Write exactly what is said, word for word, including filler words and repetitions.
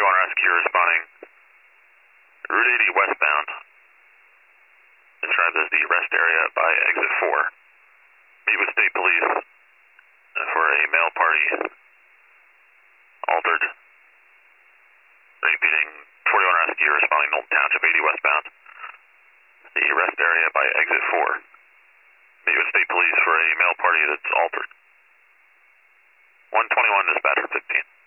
forty-one Rescue responding. Route eighty westbound. Described as the rest area by exit four. Meet with state police for a male party. Altered. Repeating, forty-one Rescue responding Knowlton Township eighty westbound. The rest area by exit four. Meet with state police for a male party that's altered. one twenty-one dispatcher fifteen.